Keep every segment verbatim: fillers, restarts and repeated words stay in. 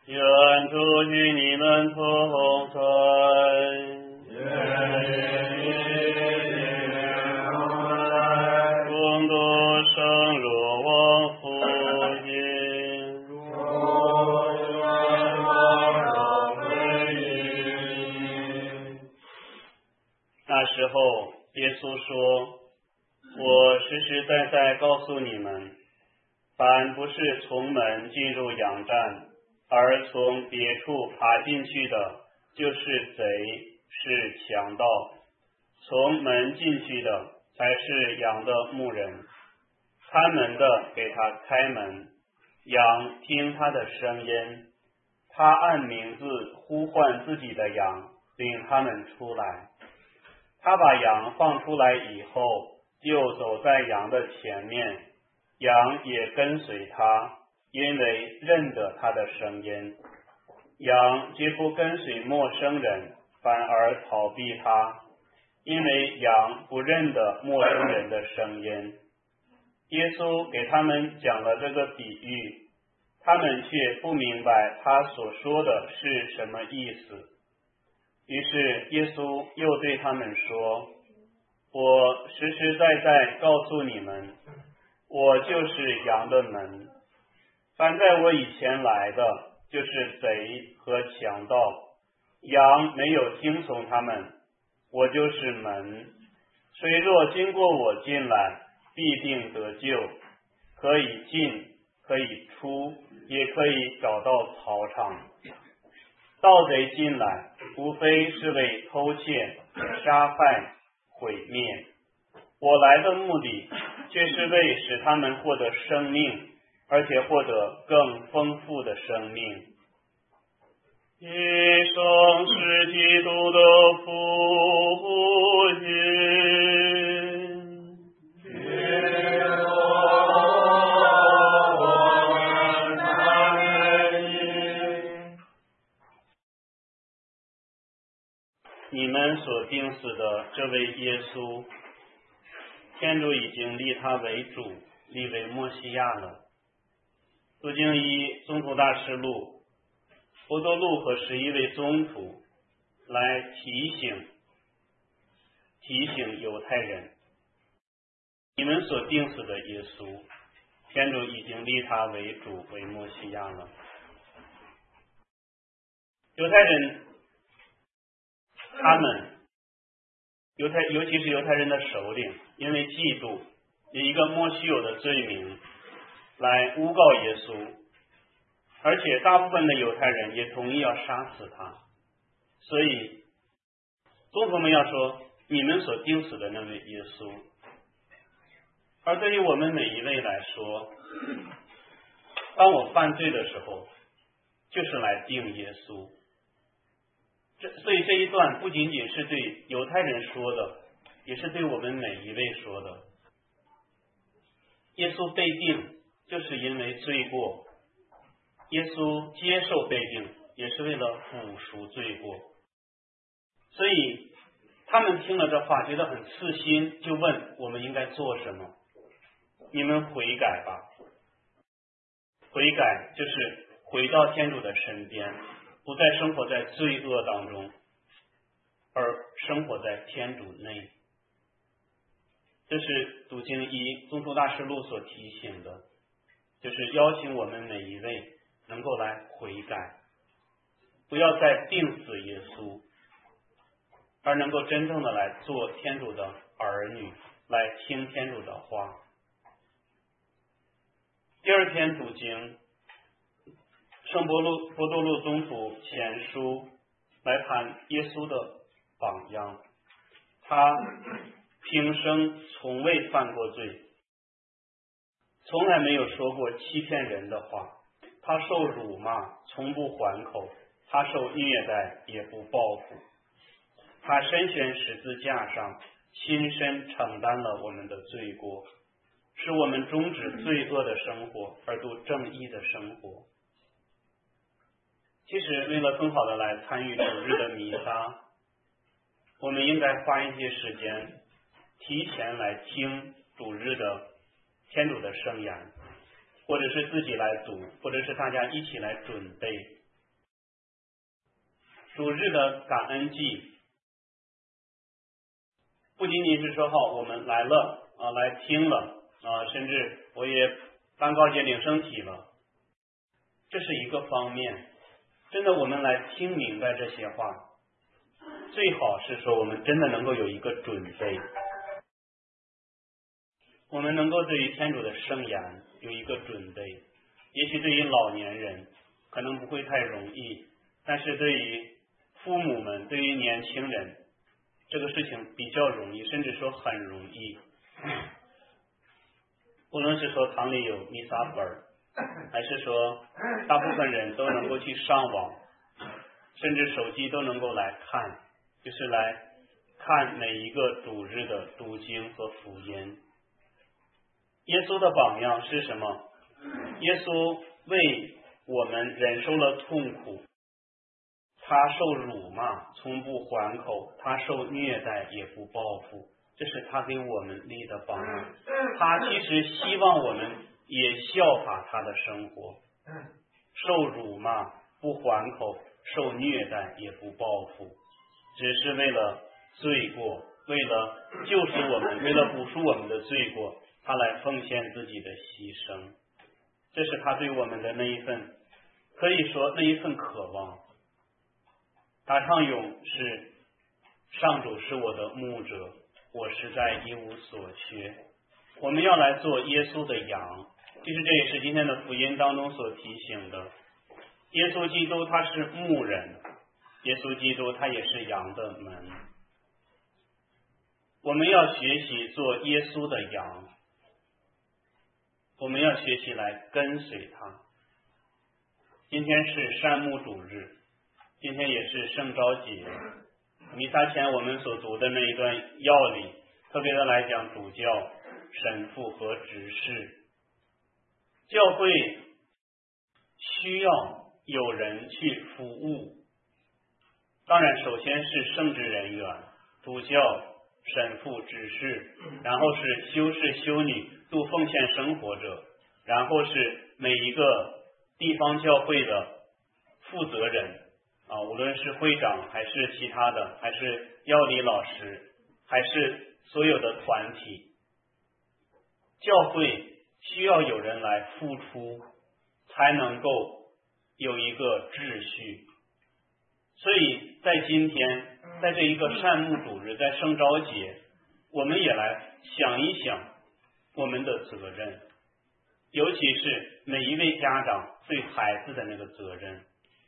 愿主与你们同在。恭读圣若望福音。那时候，耶稣说：“我实实在在告诉你们，凡不是从门进入羊站，而从别处爬进去的，就是贼，是强盗。从门进去的，才是羊的牧人。看门的给他开门，羊听他的声音，他按名字呼唤自己的羊，领他们出来。他把羊放出来以后，就走在羊的前面，羊也跟随他，因为认得他的声音。羊绝不跟随陌生人，反而逃避他，因为羊不认得陌生人的声音。”耶稣给他们讲了这个比喻，他们却不明白他所说的是什么意思。于是耶稣又对他们说：“我实实在在告诉你们，我就是羊的门。凡在我以前来的，就是贼和强盗，羊没有听从他们。我就是门，谁若经过我进来，必定得救，可以进，可以出，也可以找到草场。盗贼进来，无非是为偷窃、杀害、毁灭。我来的目的，却是为使他们获得生命，而且获得更丰富的生命。”以上是基督的福音。你们所定死的这位耶稣，天主已经立他为主，立为默西亚了。读经一宗徒大事录，伯多禄和十一位宗徒来提醒提醒犹太人，你们所定死的耶稣，天主已经立他为主，为默西亚了。犹太人他们犹太尤其是犹太人的首领，因为嫉妒以一个莫须有的罪名来诬告耶稣，而且大部分的犹太人也同意要杀死他。所以宗徒们要说，你们所钉死的那位耶稣。而对于我们每一位来说，当我犯罪的时候，就是来钉耶稣。这所以这一段不仅仅是对犹太人说的，也是对我们每一位说的。耶稣被钉，就是因为罪过；耶稣接受被钉，也是为了补赎罪过。所以他们听了这话，觉得很刺心，就问我们应该做什么。你们悔改吧。悔改就是回到天主的身边，不再生活在罪恶当中，而生活在天主内。这是读经一宗徒大事录所提醒的，就是邀请我们每一位能够来悔改，不要再钉死耶稣，而能够真正的来做天主的儿女，来听天主的话。第二天读经，圣伯禄伯多禄宗徒前书来谈耶稣的榜样。他平生从未犯过罪，从来没有说过欺骗人的话。他受辱骂，从不还口；他受虐待，也不报复。他身悬十字架上，亲身承担了我们的罪过，使我们终止罪恶的生活，而度正义的生活。其实为了更好的来参与主日的弥撒，我们应该花一些时间提前来听主日的天主的圣言，或者是自己来读，或者是大家一起来准备， 主日的感恩祭，不仅仅是说好我们来了啊，来听了啊，甚至我也颁告诫领圣体了，这是一个方面。真的我们来听明白这些话，最好是说我们真的能够有一个准备，我们能够对于天主的圣言有一个准备。也许对于老年人可能不会太容易，但是对于父母们，对于年轻人，这个事情比较容易，甚至说很容易。无论是说堂里有弥撒本，还是说大部分人都能够去上网，甚至手机都能够来看，就是来看每一个主日的读经和福音。耶稣的榜样是什么？耶稣为我们忍受了痛苦，他受辱骂从不还口，他受虐待也不报复，这是他给我们立的榜样。他其实希望我们也效法他的生活，受辱骂不还口，受虐待也不报复，只是为了罪过，为了救赎我们，为了补赎我们的罪过，他来奉献自己的牺牲。这是他对我们的那一份，可以说那一份渴望。他唱咏是上主是我的牧者，我实在一无所缺。我们要来做耶稣的羊，其实这也是今天的福音当中所提醒的。耶稣基督他是牧人，耶稣基督他也是羊的门。我们要学习做耶稣的羊，我们要学习来跟随他。今天是善牧主日，今天也是圣召节。弥撒前我们所读的那一段要理，特别的来讲主教、神父和执事。教会需要有人去服务，当然首先是圣职人员，主教、神父、执事，然后是修士、修女、度奉献生活者，然后是每一个地方教会的负责人啊，无论是会长还是其他的，还是要理老师，还是所有的团体，教会需要有人来付出，才能够有一个秩序。所以在今天，在这一个善牧主日，在圣召节，我们也来想一想我们的责任，尤其是每一位家长对孩子的那个责任。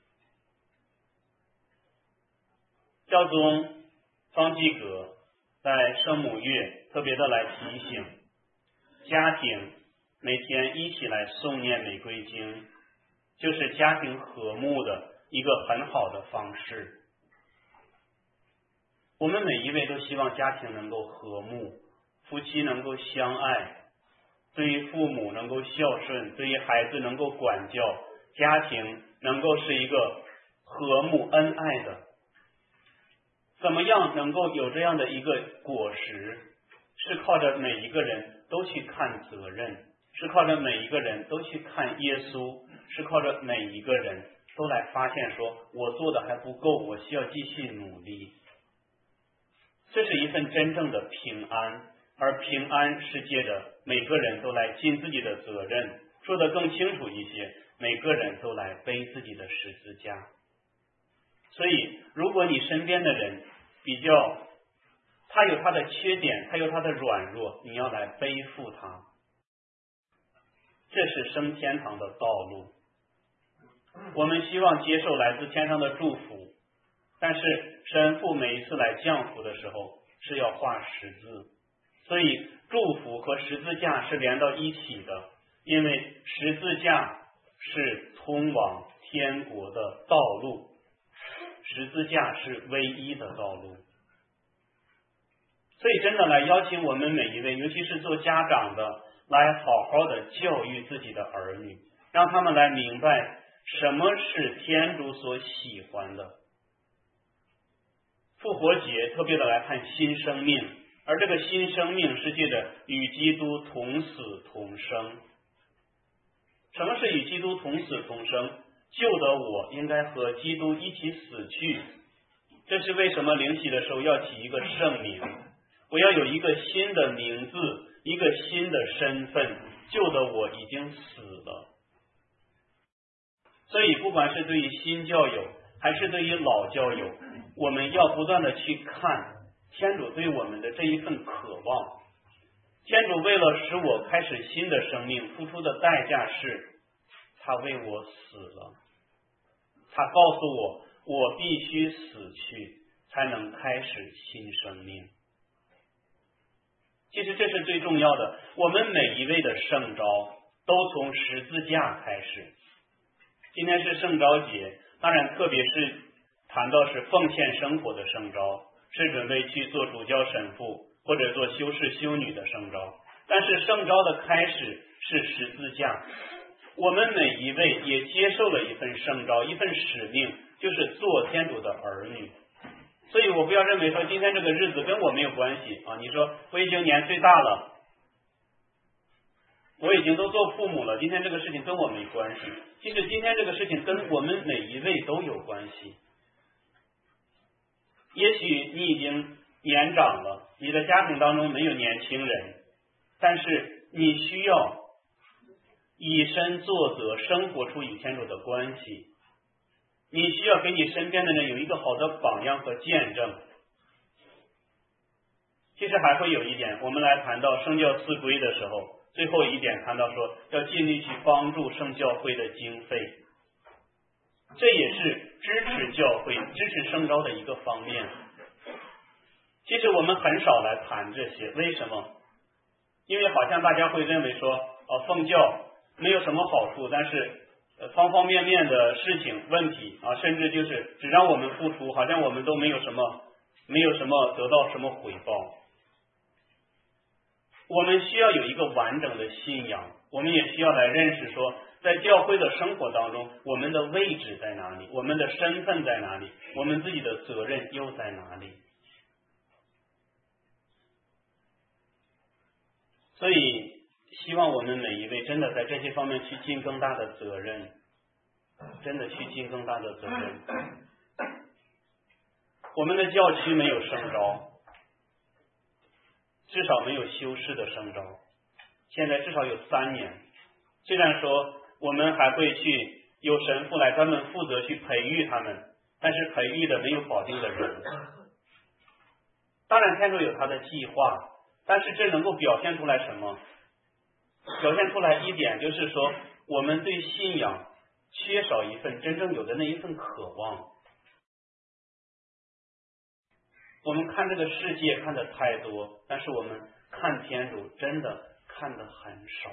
教宗方济各在圣母月特别的来提醒家庭每天一起来诵念玫瑰经，就是家庭和睦的一个很好的方式。我们每一位都希望家庭能够和睦，夫妻能够相爱，对于父母能够孝顺，对于孩子能够管教，家庭能够是一个和睦恩爱的。怎么样能够有这样的一个果实，是靠着每一个人都去看责任，是靠着每一个人都去看耶稣，是靠着每一个人都来发现说我做的还不够，我需要继续努力。这是一份真正的平安，而平安是借着每个人都来尽自己的责任，说得更清楚一些，每个人都来背自己的十字架。所以如果你身边的人比较他有他的缺点，他有他的软弱，你要来背负他，这是升天堂的道路。我们希望接受来自天上的祝福，但是神父每一次来降福的时候是要画十字，所以祝福和十字架是连到一起的，因为十字架是通往天国的道路，十字架是唯一的道路。所以真的来邀请我们每一位，尤其是做家长的，来好好的教育自己的儿女，让他们来明白什么是天主所喜欢的。复活节特别的来看新生命，而这个新生命是借着与基督同死同生。什么是与基督同死同生？ 旧的我应该和基督一起死去。这是为什么灵洗的时候要起一个圣名，我要有一个新的名字，一个新的身份，旧的我已经死了。所以不管是对于新教友还是对于老教友，我们要不断的去看天主对我们的这一份渴望。天主为了使我开始新的生命，付出的代价是他为我死了，他告诉我我必须死去才能开始新生命。其实这是最重要的，我们每一位的圣召都从十字架开始。今天是圣召节，当然特别是谈到是奉献生活的圣召，是准备去做主教神父或者做修士修女的圣召。但是圣召的开始是十字架，我们每一位也接受了一份圣召，一份使命，就是做天主的儿女。所以我不要认为说今天这个日子跟我没有关系啊！你说我已经年岁大了，我已经都做父母了，今天这个事情跟我没关系。其实今天这个事情跟我们每一位都有关系。也许你已经年长了，你的家庭当中没有年轻人，但是你需要以身作则，生活出与天主的关系。你需要给你身边的人有一个好的榜样和见证。其实还会有一点，我们来谈到圣教四规的时候，最后一点谈到说要尽力去帮助圣教会的经费，这也是支持教会支持圣召的一个方面。其实我们很少来谈这些，为什么？因为好像大家会认为说呃，奉教没有什么好处，但是呃方方面面的事情问题啊，甚至就是只让我们付出，好像我们都没有什么没有什么得到什么回报。我们需要有一个完整的信仰，我们也需要来认识说在教会的生活当中我们的位置在哪里，我们的身份在哪里，我们自己的责任又在哪里。所以希望我们每一位真的在这些方面去尽更大的责任，真的去尽更大的责任。我们的教区没有圣召，至少没有修士的圣召，现在至少有三年。虽然说我们还会去有神父来专门负责去培育他们，但是培育的没有保定的人。当然天主有他的计划，但是这能够表现出来什么？表现出来一点就是说，我们对信仰缺少一份真正有的那一份渴望。我们看这个世界看的太多，但是我们看天主真的看的很少。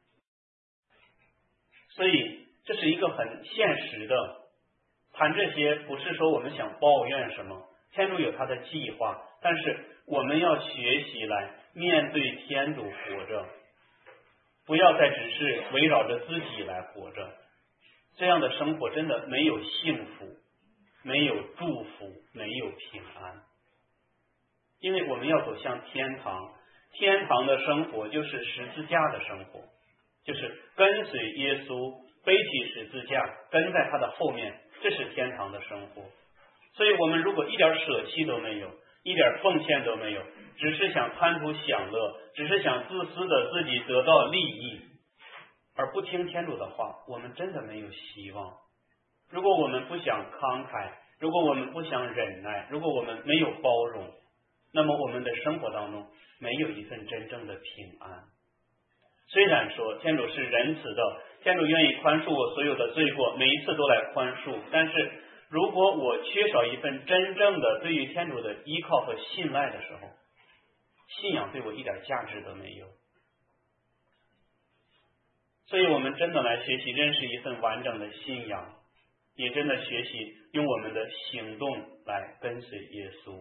所以这是一个很现实的，谈这些不是说我们想抱怨什么，天主有他的计划，但是我们要学习来面对天主活着，不要再只是围绕着自己来活着。这样的生活真的没有幸福，没有祝福，没有平安。因为我们要走向天堂，天堂的生活就是十字架的生活，就是跟随耶稣，背起十字架，跟在他的后面，这是天堂的生活。所以我们如果一点舍弃都没有，一点奉献都没有，只是想贪图享乐，只是想自私的自己得到利益，而不听天主的话，我们真的没有希望。如果我们不想慷慨，如果我们不想忍耐，如果我们没有包容，那么我们的生活当中没有一份真正的平安。虽然说天主是仁慈的，天主愿意宽恕我所有的罪过，每一次都来宽恕，但是如果我缺少一份真正的对于天主的依靠和信赖的时候，信仰对我一点价值都没有。所以我们真的来学习认识一份完整的信仰，也真的学习用我们的行动来跟随耶稣。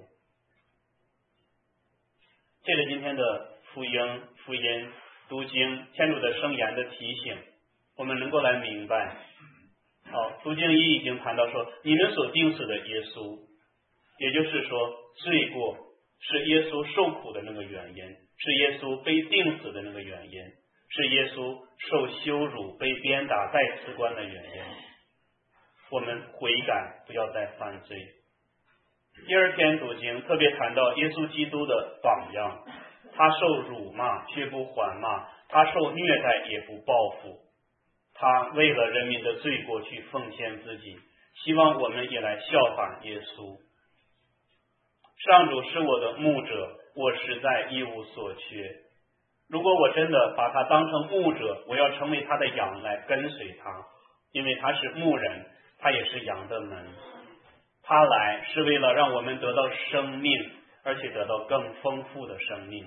借着今天的福音福音读经，天主的圣言的提醒，我们能够来明白。好，读经一已经谈到说，你们所定死的耶稣，也就是说罪过是耶稣受苦的那个原因，是耶稣被钉死的那个原因，是耶稣受羞辱被鞭打戴刺冠的原因。 我们悔改，不要再犯罪。第二天读经特别谈到耶稣基督的榜样，他受辱骂却不还骂，他受虐待也不报复，他为了人民的罪过去奉献自己，希望我们也来效法耶稣。上主是我的牧者，我实在一无所缺。如果我真的把他当成牧者，我要成为他的羊来跟随他，因为他是牧人，他也是羊的门。他来是为了让我们得到生命，而且得到更丰富的生命。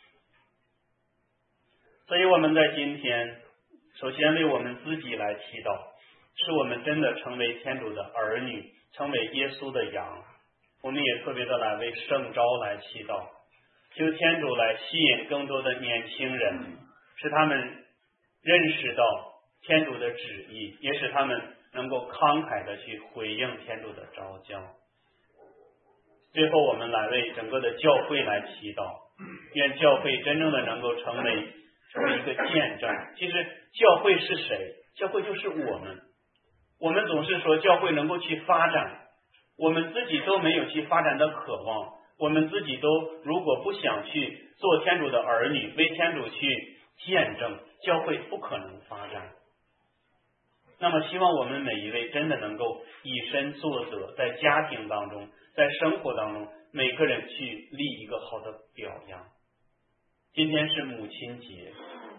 所以我们在今天首先为我们自己来祈祷，使我们真的成为天主的儿女，成为耶稣的羊。我们也特别的来为圣召来祈祷，求天主来吸引更多的年轻人，使他们认识到天主的旨意，也使他们能够慷慨的去回应天主的召叫。最后我们来为整个的教会来祈祷，愿教会真正的能够成为成为一个见证。其实教会是谁？教会就是我们。我们总是说教会能够去发展，我们自己都没有去发展的渴望，我们自己都如果不想去做天主的儿女，为天主去见证，教会不可能发展。那么希望我们每一位真的能够以身作则，在家庭当中，在生活当中，每个人去立一个好的表扬。今天是母亲节，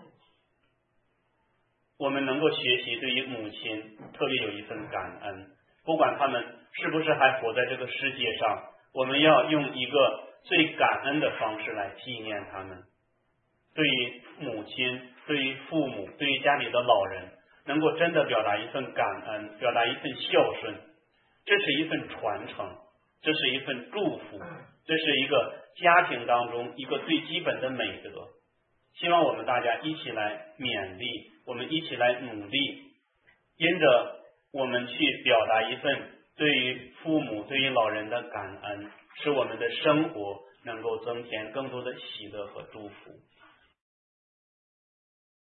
我们能够学习对于母亲特别有一份感恩，不管他们是不是还活在这个世界上，我们要用一个最感恩的方式来纪念他们。对于母亲，对于父母，对于家里的老人，能够真的表达一份感恩，表达一份孝顺，这是一份传承，这是一份祝福，这是一个家庭当中一个最基本的美德。希望我们大家一起来勉励，我们一起来努力，因着我们去表达一份对于父母对于老人的感恩，使我们的生活能够增添更多的喜乐和祝福。